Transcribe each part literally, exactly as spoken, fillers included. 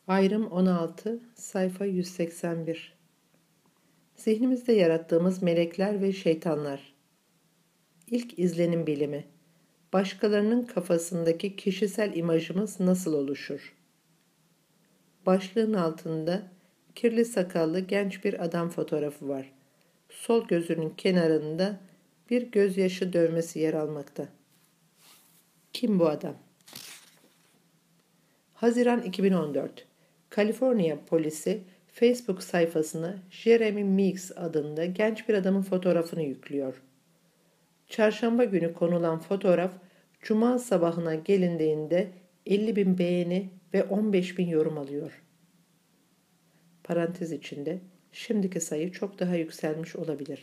Ayrım on altı, sayfa yüz seksen bir. Zihnimizde yarattığımız melekler ve şeytanlar. İlk izlenim bilimi. Başkalarının kafasındaki kişisel imajımız nasıl oluşur? Başlığın altında kirli sakallı genç bir adam fotoğrafı var. Sol gözünün kenarında bir gözyaşı dövmesi yer almakta. Kim bu adam? Haziran iki bin on dört. Kaliforniya polisi Facebook sayfasına Jeremy Meeks adında genç bir adamın fotoğrafını yüklüyor. Çarşamba günü konulan fotoğraf, Cuma sabahına gelindiğinde elli bin beğeni ve on beş bin yorum alıyor. Parantez içinde, şimdiki sayı çok daha yükselmiş olabilir.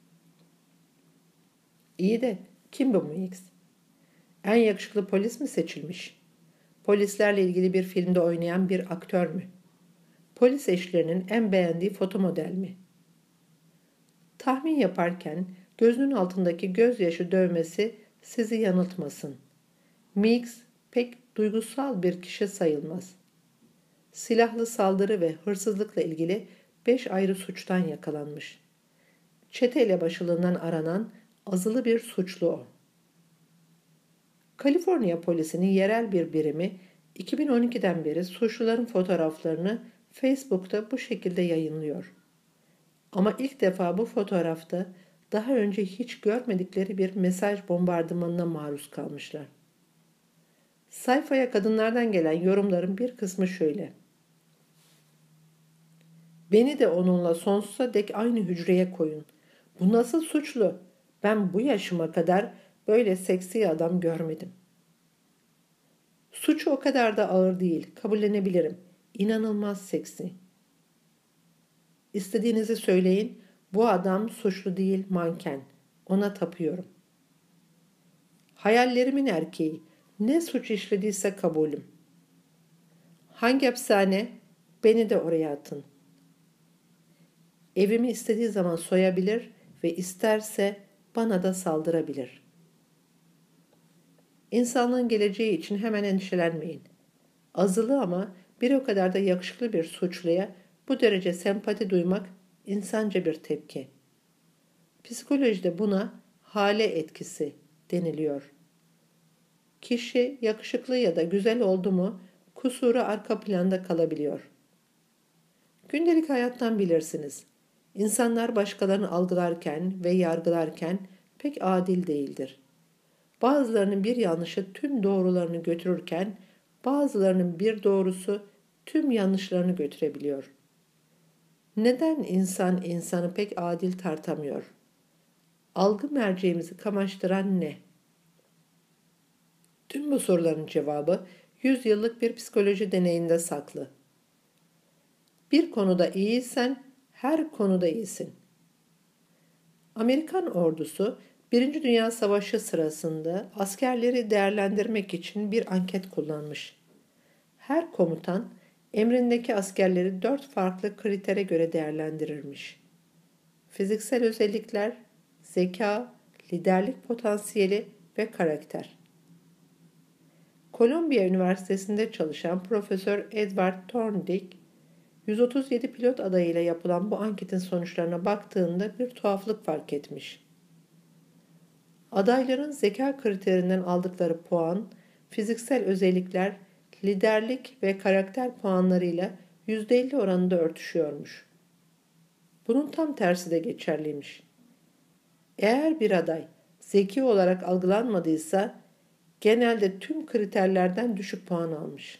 İyi de kim bu Meeks? En yakışıklı polis mi seçilmiş? Polislerle ilgili bir filmde oynayan bir aktör mü? Polis eşlerinin en beğendiği fotomodel mi? Tahmin yaparken gözünün altındaki gözyaşı dövmesi sizi yanıltmasın. Meeks pek duygusal bir kişi sayılmaz. Silahlı saldırı ve hırsızlıkla ilgili beş ayrı suçtan yakalanmış. Çete elebaşılığından aranan azılı bir suçlu o. Kaliforniya polisinin yerel bir birimi iki bin on ikiden beri suçluların fotoğraflarını Facebook'ta bu şekilde yayınlıyor. Ama ilk defa bu fotoğrafta daha önce hiç görmedikleri bir mesaj bombardımanına maruz kalmışlar. Sayfaya kadınlardan gelen yorumların bir kısmı şöyle: "Beni de onunla sonsuza dek aynı hücreye koyun. Bu nasıl suçlu? Ben bu yaşıma kadar böyle seksi adam görmedim." "Suçu o kadar da ağır değil, kabullenebilirim. İnanılmaz seksi." "İstediğinizi söyleyin, bu adam suçlu değil, manken. Ona tapıyorum." "Hayallerimin erkeği, ne suç işlediyse kabulüm." "Hangi hapishane? Beni de oraya atın." "Evimi istediği zaman soyabilir ve isterse bana da saldırabilir." İnsanlığın geleceği için hemen endişelenmeyin. Azılı ama bir o kadar da yakışıklı bir suçluya bu derece sempati duymak insanca bir tepki. Psikolojide buna hale etkisi deniliyor. Kişi yakışıklı ya da güzel oldu mu kusuru arka planda kalabiliyor. Gündelik hayattan bilirsiniz. İnsanlar başkalarını algılarken ve yargılarken pek adil değildir. Bazılarının bir yanlışı tüm doğrularını götürürken bazılarının bir doğrusu tüm yanlışlarını götürebiliyor. Neden insan insanı pek adil tartamıyor? Algı merceğimizi kamaştıran ne? Tüm bu soruların cevabı yüz yıllık bir psikoloji deneyinde saklı. Bir konuda iyiysen her konuda iyisin. Amerikan ordusu Birinci Dünya Savaşı sırasında askerleri değerlendirmek için bir anket kullanmış. Her komutan emrindeki askerleri dört farklı kritere göre değerlendirirmiş. Fiziksel özellikler, zeka, liderlik potansiyeli ve karakter. Kolombiya Üniversitesi'nde çalışan Profesör Edward Thorndike, yüz otuz yedi pilot adayıyla yapılan bu anketin sonuçlarına baktığında bir tuhaflık fark etmiş. Adayların zeka kriterinden aldıkları puan, fiziksel özellikler, liderlik ve karakter puanlarıyla yüzde elli oranında örtüşüyormuş. Bunun tam tersi de geçerliymiş. Eğer bir aday zeki olarak algılanmadıysa genelde tüm kriterlerden düşük puan almış.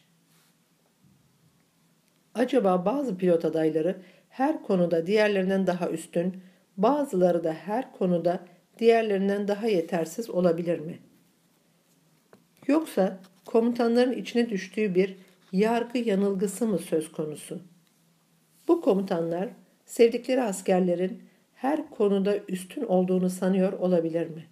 Acaba bazı pilot adayları her konuda diğerlerinden daha üstün, bazıları da her konuda diğerlerinden daha yetersiz olabilir mi? Yoksa komutanların içine düştüğü bir yargı yanılgısı mı söz konusu? Bu komutanlar sevdikleri askerlerin her konuda üstün olduğunu sanıyor olabilir mi?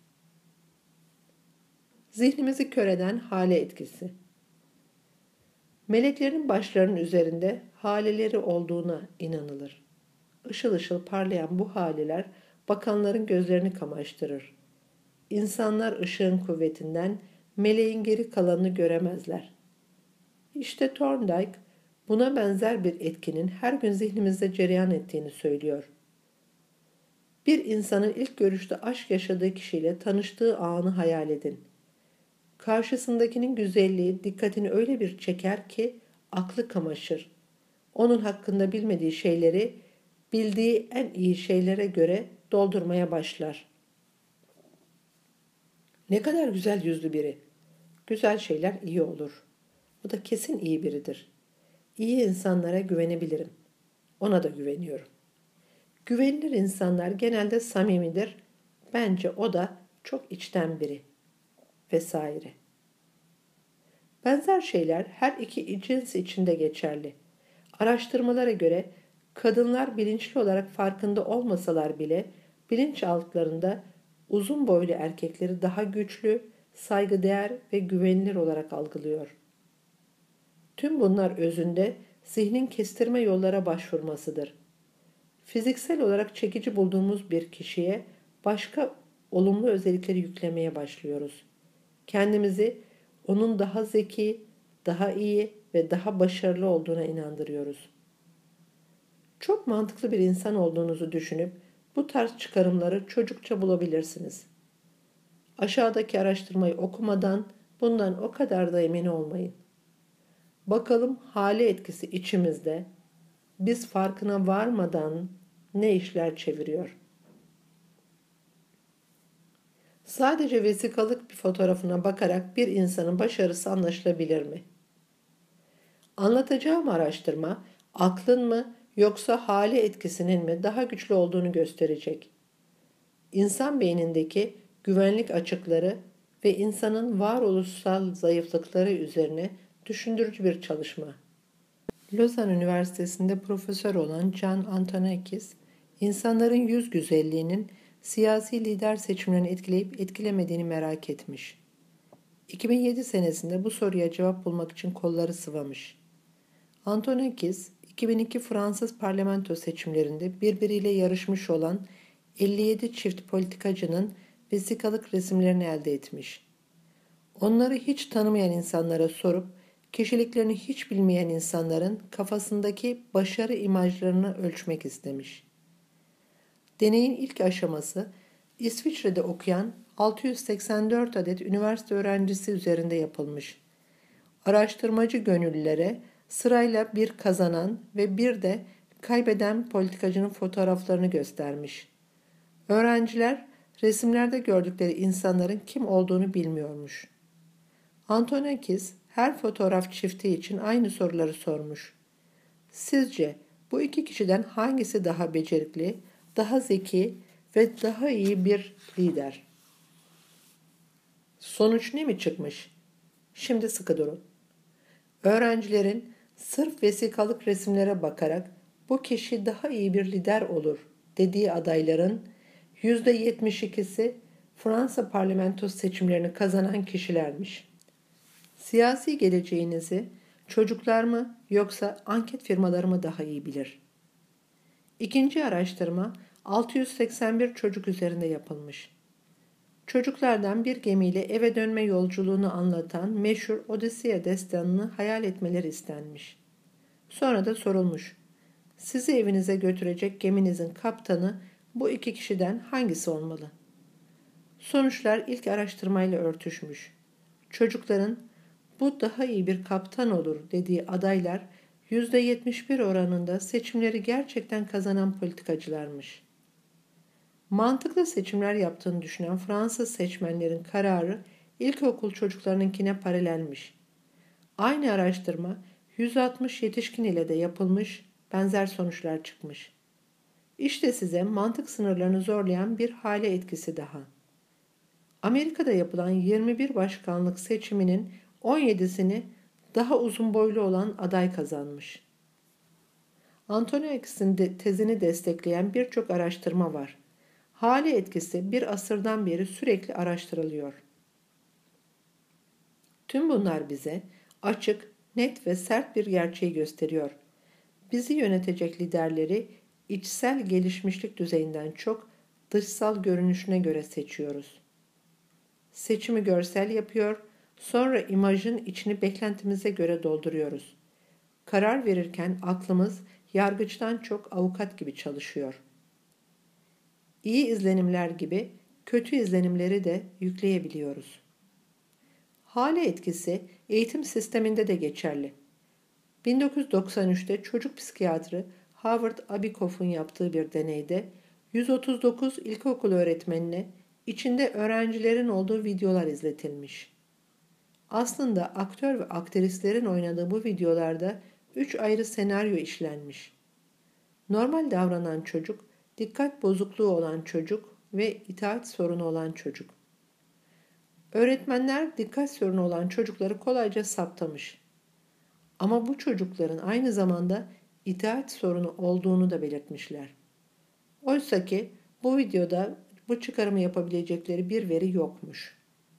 Zihnimizi kör eden hale etkisi. Meleklerin başlarının üzerinde haleleri olduğuna inanılır. Işıl ışıl parlayan bu haleler bakanların gözlerini kamaştırır. İnsanlar ışığın kuvvetinden meleğin geri kalanını göremezler. İşte Thorndike buna benzer bir etkinin her gün zihnimizde cereyan ettiğini söylüyor. Bir insanın ilk görüşte aşk yaşadığı kişiyle tanıştığı anı hayal edin. Karşısındakinin güzelliği dikkatini öyle bir çeker ki aklı kamaşır. Onun hakkında bilmediği şeyleri bildiği en iyi şeylere göre doldurmaya başlar. Ne kadar güzel yüzlü biri. Güzel şeyler iyi olur. O da kesin iyi biridir. İyi insanlara güvenebilirim. Ona da güveniyorum. Güvenilir insanlar genelde samimidir. Bence o da çok içten biri. Vesaire. Benzer şeyler her iki cins için de geçerli. Araştırmalara göre kadınlar bilinçli olarak farkında olmasalar bile bilinçaltlarında uzun boylu erkekleri daha güçlü, saygıdeğer ve güvenilir olarak algılıyor. Tüm bunlar özünde zihnin kestirme yollara başvurmasıdır. Fiziksel olarak çekici bulduğumuz bir kişiye başka olumlu özellikleri yüklemeye başlıyoruz. Kendimizi onun daha zeki, daha iyi ve daha başarılı olduğuna inandırıyoruz. Çok mantıklı bir insan olduğunuzu düşünüp bu tarz çıkarımları çocukça bulabilirsiniz. Aşağıdaki araştırmayı okumadan bundan o kadar da emin olmayın. Bakalım hale etkisi içimizde, biz farkına varmadan ne işler çeviriyor? Sadece vesikalık bir fotoğrafına bakarak bir insanın başarısı anlaşılabilir mi? Anlatacağım araştırma, aklın mı yoksa hale etkisinin mi daha güçlü olduğunu gösterecek. İnsan beynindeki güvenlik açıkları ve insanın varoluşsal zayıflıkları üzerine düşündürücü bir çalışma. Lozan Üniversitesi'nde profesör olan Can Antonakis, insanların yüz güzelliğinin siyasi lider seçimlerini etkileyip etkilemediğini merak etmiş. iki bin yedi senesinde bu soruya cevap bulmak için kolları sıvamış. Antonakis, iki bin iki Fransız parlamento seçimlerinde birbiriyle yarışmış olan elli yedi çift politikacının vesikalık resimlerini elde etmiş. Onları hiç tanımayan insanlara sorup, kişiliklerini hiç bilmeyen insanların kafasındaki başarı imajlarını ölçmek istemiş. Deneyin ilk aşaması İsviçre'de okuyan altı yüz seksen dört adet üniversite öğrencisi üzerinde yapılmış. Araştırmacı gönüllülere sırayla bir kazanan ve bir de kaybeden politikacının fotoğraflarını göstermiş. Öğrenciler resimlerde gördükleri insanların kim olduğunu bilmiyormuş. Antonakis her fotoğraf çifti için aynı soruları sormuş. Sizce bu iki kişiden hangisi daha becerikli, daha zeki ve daha iyi bir lider? Sonuç ne mi çıkmış? Şimdi sıkı durun. Öğrencilerin sırf vesikalık resimlere bakarak bu kişi daha iyi bir lider olur dediği adayların yüzde yetmiş ikisi Fransa parlamentosu seçimlerini kazanan kişilermiş. Siyasi geleceğinizi çocuklar mı yoksa anket firmaları mı daha iyi bilir? İkinci araştırma altı yüz seksen bir çocuk üzerinde yapılmış. Çocuklardan bir gemiyle eve dönme yolculuğunu anlatan meşhur Odisea destanını hayal etmeleri istenmiş. Sonra da sorulmuş. Sizi evinize götürecek geminizin kaptanı bu iki kişiden hangisi olmalı? Sonuçlar ilk araştırmayla örtüşmüş. Çocukların bu daha iyi bir kaptan olur dediği adaylar yüzde yetmiş bir oranında seçimleri gerçekten kazanan politikacılarmış. Mantıklı seçimler yaptığını düşünen Fransız seçmenlerin kararı ilkokul çocuklarınınkine paralelmiş. Aynı araştırma yüz altmış yetişkin ile de yapılmış, benzer sonuçlar çıkmış. İşte size mantık sınırlarını zorlayan bir hale etkisi daha. Amerika'da yapılan yirmi bir başkanlık seçiminin on yedisini daha uzun boylu olan aday kazanmış. Antonakis'in de tezini destekleyen birçok araştırma var. Hale etkisi bir asırdan beri sürekli araştırılıyor. Tüm bunlar bize açık, net ve sert bir gerçeği gösteriyor. Bizi yönetecek liderleri içsel gelişmişlik düzeyinden çok dışsal görünüşüne göre seçiyoruz. Seçimi görsel yapıyor, sonra imajın içini beklentimize göre dolduruyoruz. Karar verirken aklımız yargıçtan çok avukat gibi çalışıyor. İyi izlenimler gibi kötü izlenimleri de yükleyebiliyoruz. Hale etkisi eğitim sisteminde de geçerli. bin dokuz yüz doksan üçte çocuk psikiyatrı Howard Abikoff'un yaptığı bir deneyde yüz otuz dokuz ilkokul öğretmenine içinde öğrencilerin olduğu videolar izletilmiş. Aslında aktör ve aktrislerin oynadığı bu videolarda üç ayrı senaryo işlenmiş. Normal davranan çocuk, dikkat bozukluğu olan çocuk ve itaat sorunu olan çocuk. Öğretmenler dikkat sorunu olan çocukları kolayca saptamış. Ama bu çocukların aynı zamanda itaat sorunu olduğunu da belirtmişler. Oysa ki bu videoda bu çıkarımı yapabilecekleri bir veri yokmuş.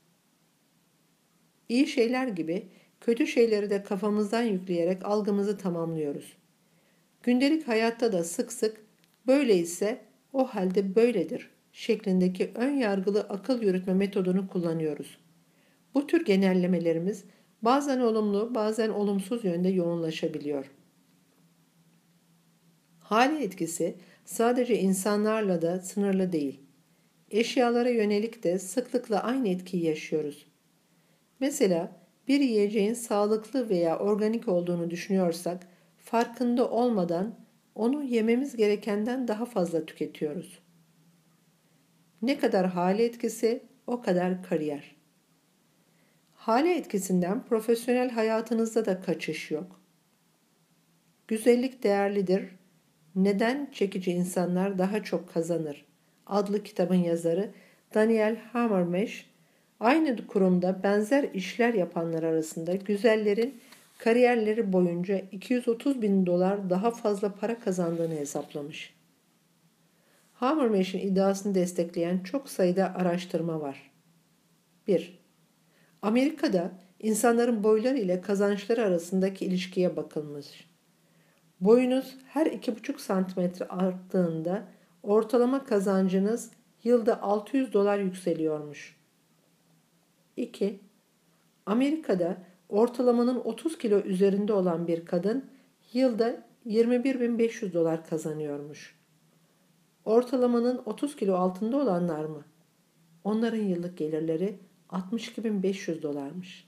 İyi şeyler gibi kötü şeyleri de kafamızdan yükleyerek algımızı tamamlıyoruz. Gündelik hayatta da sık sık böyleyse o halde böyledir şeklindeki ön yargılı akıl yürütme metodunu kullanıyoruz. Bu tür genellemelerimiz bazen olumlu, bazen olumsuz yönde yoğunlaşabiliyor. Hale etkisi sadece insanlarla da sınırlı değil. Eşyalara yönelik de sıklıkla aynı etkiyi yaşıyoruz. Mesela bir yiyeceğin sağlıklı veya organik olduğunu düşünüyorsak, farkında olmadan onu yememiz gerekenden daha fazla tüketiyoruz. Ne kadar hale etkisi, o kadar kariyer. Hale etkisinden profesyonel hayatınızda da kaçış yok. Güzellik değerlidir. Neden çekici insanlar daha çok kazanır? Adlı kitabın yazarı Daniel Hammermesh, aynı kurumda benzer işler yapanlar arasında güzellerin kariyerleri boyunca iki yüz otuz bin dolar daha fazla para kazandığını hesaplamış. Hammermesh'in iddiasını destekleyen çok sayıda araştırma var. bir. Amerika'da insanların boyları ile kazançları arasındaki ilişkiye bakılmış. Boyunuz her iki buçuk santimetre arttığında ortalama kazancınız yılda altı yüz dolar yükseliyormuş. iki. Amerika'da ortalamanın otuz kilo üzerinde olan bir kadın yılda yirmi bir bin beş yüz dolar kazanıyormuş. Ortalamanın otuz kilo altında olanlar mı? Onların yıllık gelirleri altmış iki bin beş yüz dolarmış.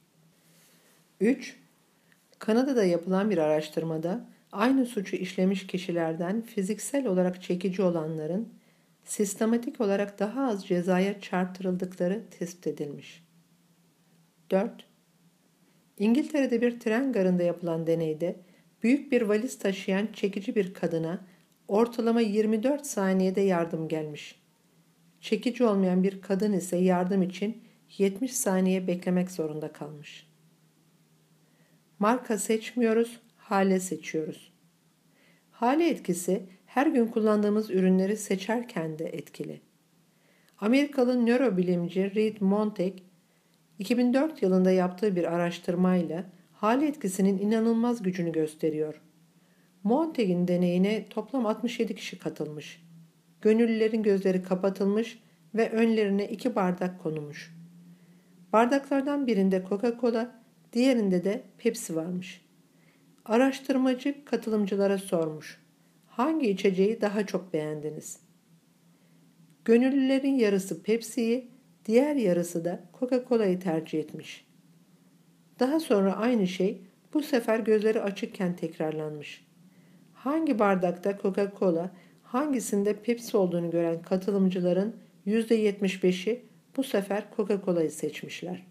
üç. Kanada'da yapılan bir araştırmada aynı suçu işlemiş kişilerden fiziksel olarak çekici olanların sistematik olarak daha az cezaya çarptırıldıkları tespit edilmiş. dört. İngiltere'de bir tren garında yapılan deneyde büyük bir valiz taşıyan çekici bir kadına ortalama yirmi dört saniyede yardım gelmiş. Çekici olmayan bir kadın ise yardım için yetmiş saniye beklemek zorunda kalmış. Marka seçmiyoruz, hale seçiyoruz. Hale etkisi her gün kullandığımız ürünleri seçerken de etkili. Amerikalı nörobilimci Reed Montag, iki bin dört yılında yaptığı bir araştırmayla hale etkisinin inanılmaz gücünü gösteriyor. Montag'in deneyine toplam altmış yedi kişi katılmış. Gönüllülerin gözleri kapatılmış ve önlerine iki bardak konulmuş. Bardaklardan birinde Coca-Cola, diğerinde de Pepsi varmış. Araştırmacı katılımcılara sormuş. Hangi içeceği daha çok beğendiniz? Gönüllülerin yarısı Pepsi'yi, diğer yarısı da Coca-Cola'yı tercih etmiş. Daha sonra aynı şey bu sefer gözleri açıkken tekrarlanmış. Hangi bardakta Coca-Cola, hangisinde Pepsi olduğunu gören katılımcıların yüzde yetmiş beşi bu sefer Coca-Cola'yı seçmişler.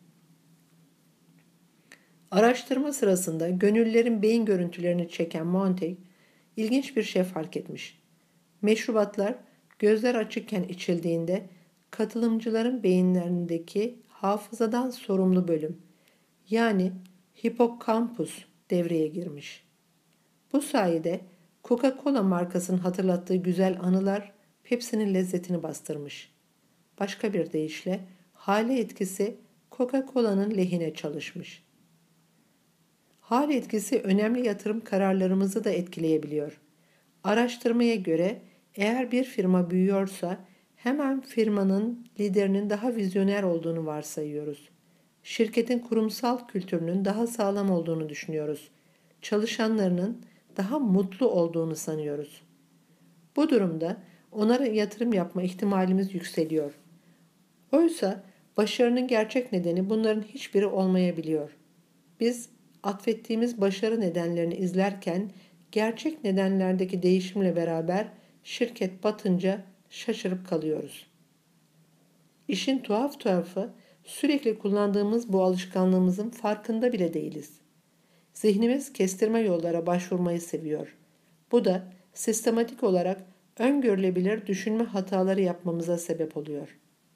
Araştırma sırasında gönüllülerin beyin görüntülerini çeken Montag ilginç bir şey fark etmiş. Meşrubatlar gözler açıkken içildiğinde katılımcıların beyinlerindeki hafızadan sorumlu bölüm, yani hipokampus devreye girmiş. Bu sayede Coca-Cola markasının hatırlattığı güzel anılar Pepsi'nin lezzetini bastırmış. Başka bir deyişle hale etkisi Coca-Cola'nın lehine çalışmış. Hale etkisi önemli yatırım kararlarımızı da etkileyebiliyor. Araştırmaya göre eğer bir firma büyüyorsa hemen firmanın liderinin daha vizyoner olduğunu varsayıyoruz. Şirketin kurumsal kültürünün daha sağlam olduğunu düşünüyoruz. çalışanlarının daha mutlu olduğunu sanıyoruz. Bu durumda onlara yatırım yapma ihtimalimiz yükseliyor. Oysa başarının gerçek nedeni bunların hiçbiri olmayabiliyor. Biz atfettiğimiz başarı nedenlerini izlerken gerçek nedenlerdeki değişimle beraber şirket batınca şaşırıp kalıyoruz. İşin tuhaf tarafı sürekli kullandığımız bu alışkanlığımızın farkında bile değiliz. Zihnimiz kestirme yollara başvurmayı seviyor. Bu da sistematik olarak öngörülebilir düşünme hataları yapmamıza sebep oluyor.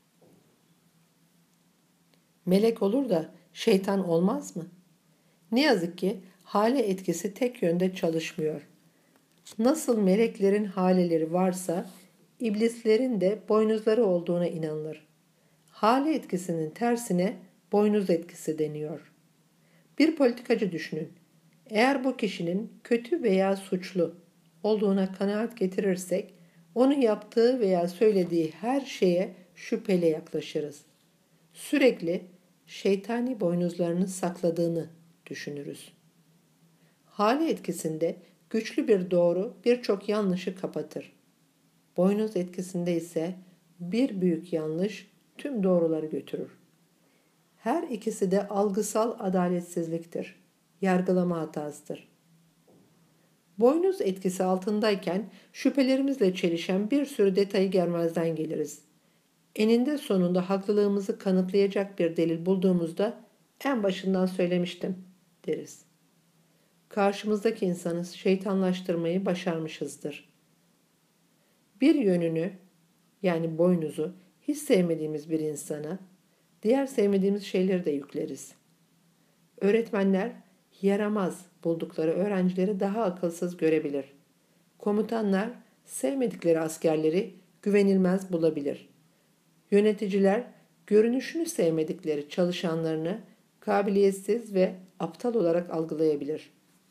Melek olur da şeytan olmaz mı? Ne yazık ki hale etkisi tek yönde çalışmıyor. Nasıl meleklerin haleleri varsa iblislerin de boynuzları olduğuna inanılır. Hale etkisinin tersine boynuz etkisi deniyor. Bir politikacı düşünün. Eğer bu kişinin kötü veya suçlu olduğuna kanaat getirirsek, onun yaptığı veya söylediği her şeye şüpheyle yaklaşırız. Sürekli şeytani boynuzlarını sakladığını düşünürüz. Hale etkisinde güçlü bir doğru birçok yanlışı kapatır. Boynuz etkisinde ise bir büyük yanlış tüm doğruları götürür. Her ikisi de algısal adaletsizliktir. Yargılama hatasıdır. Boynuz etkisi altındayken şüphelerimizle çelişen bir sürü detayı görmezden geliriz. Eninde sonunda haklılığımızı kanıtlayacak bir delil bulduğumuzda en başından söylemiştim deriz. Karşımızdaki insanı şeytanlaştırmayı başarmışızdır. Bir yönünü yani boynuzu hiç sevmediğimiz bir insana diğer sevmediğimiz şeyleri de yükleriz. Öğretmenler yaramaz buldukları öğrencileri daha akılsız görebilir. Komutanlar sevmedikleri askerleri güvenilmez bulabilir. Yöneticiler görünüşünü sevmedikleri çalışanlarını kabiliyetsiz ve aptal olarak algılayabilir.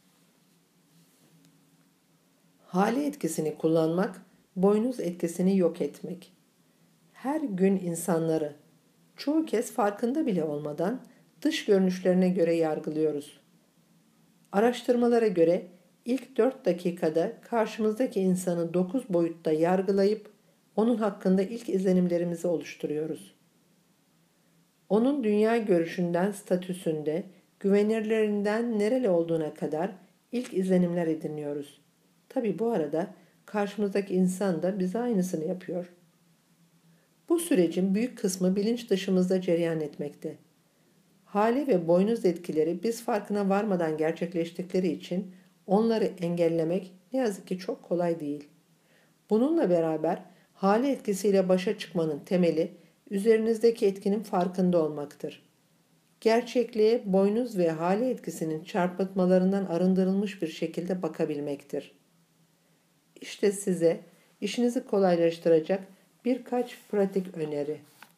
Hale etkisini kullanmak, boynuz etkisini yok etmek. Her gün insanları, çoğu kez farkında bile olmadan dış görünüşlerine göre yargılıyoruz. Araştırmalara göre ilk dört dakikada karşımızdaki insanı dokuz boyutta yargılayıp onun hakkında ilk izlenimlerimizi oluşturuyoruz. Onun dünya görüşünden statüsünde, güvenirlerinden nereli olduğuna kadar ilk izlenimler ediniyoruz. Tabi bu arada karşımızdaki insan da bize aynısını yapıyor. Bu sürecin büyük kısmı bilinç dışımızda cereyan etmekte. Hale ve boynuz etkileri biz farkına varmadan gerçekleştikleri için onları engellemek ne yazık ki çok kolay değil. Bununla beraber hale etkisiyle başa çıkmanın temeli üzerinizdeki etkinin farkında olmaktır. Gerçekliğe boynuz ve hale etkisinin çarpıtmalarından arındırılmış bir şekilde bakabilmektir. İşte size işinizi kolaylaştıracak birkaç pratik öneri.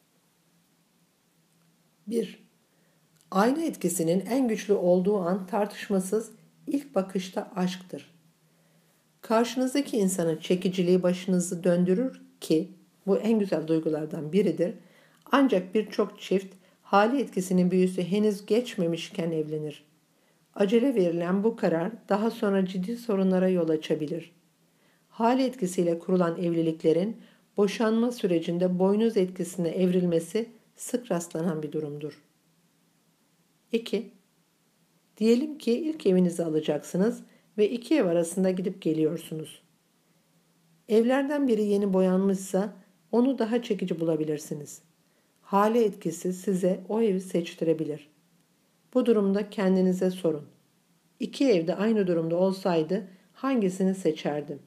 bir. Ayna etkisinin en güçlü olduğu an tartışmasız ilk bakışta aşktır. Karşınızdaki insanın çekiciliği başınızı döndürür ki bu en güzel duygulardan biridir. Ancak birçok çift hali etkisinin büyüsü henüz geçmemişken evlenir. Acele verilen bu karar daha sonra ciddi sorunlara yol açabilir. Hali etkisiyle kurulan evliliklerin boşanma sürecinde boynuz etkisine evrilmesi sık rastlanan bir durumdur. iki. Diyelim ki ilk evinizi alacaksınız ve iki ev arasında gidip geliyorsunuz. Evlerden biri yeni boyanmışsa onu daha çekici bulabilirsiniz. Hale etkisi size o evi seçtirebilir. Bu durumda kendinize sorun. İki evde aynı durumda olsaydı hangisini seçerdim?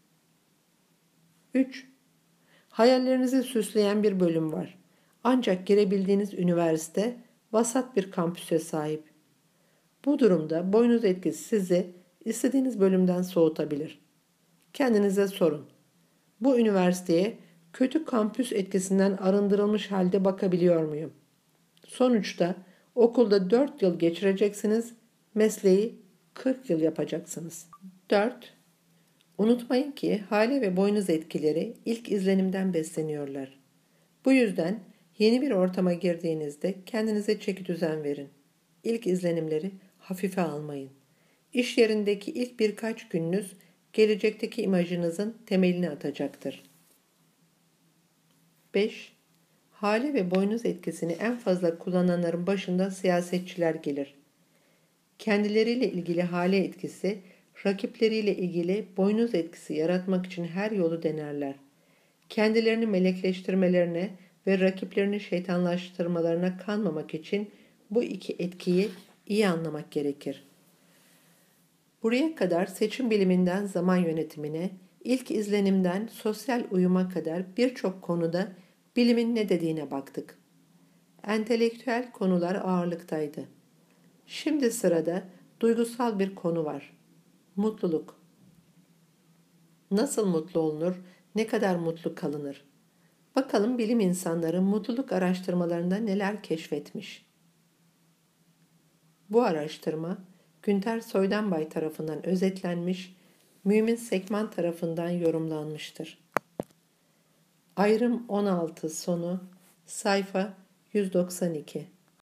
üç. Hayallerinizi süsleyen bir bölüm var. Ancak girebildiğiniz üniversite vasat bir kampüse sahip. Bu durumda boynuz etkisi sizi istediğiniz bölümden soğutabilir. Kendinize sorun. Bu üniversiteye kötü kampüs etkisinden arındırılmış halde bakabiliyor muyum? Sonuçta okulda dört yıl geçireceksiniz, mesleği kırk yıl yapacaksınız. dört. Unutmayın ki hale ve boynuz etkileri ilk izlenimden besleniyorlar. Bu yüzden yeni bir ortama girdiğinizde kendinize çekidüzen verin. İlk izlenimleri hafife almayın. İş yerindeki ilk birkaç gününüz gelecekteki imajınızın temelini atacaktır. beş. Hale ve boynuz etkisini en fazla kullananların başında siyasetçiler gelir. Kendileriyle ilgili hale etkisi, rakipleriyle ilgili boynuz etkisi yaratmak için her yolu denerler. Kendilerini melekleştirmelerine ve rakiplerini şeytanlaştırmalarına kanmamak için bu iki etkiyi iyi anlamak gerekir. Buraya kadar seçim biliminden zaman yönetimine, ilk izlenimden sosyal uyuma kadar birçok konuda bilimin ne dediğine baktık. Entelektüel konular ağırlıktaydı. Şimdi sırada duygusal bir konu var. Mutluluk. Nasıl mutlu olunur, ne kadar mutlu kalınır? Bakalım bilim insanları mutluluk araştırmalarında neler keşfetmiş. Bu araştırma Günter Soydanbay tarafından özetlenmiş, Mümin Sekman tarafından yorumlanmıştır. Ayrım on altı sonu, sayfa yüz doksan iki.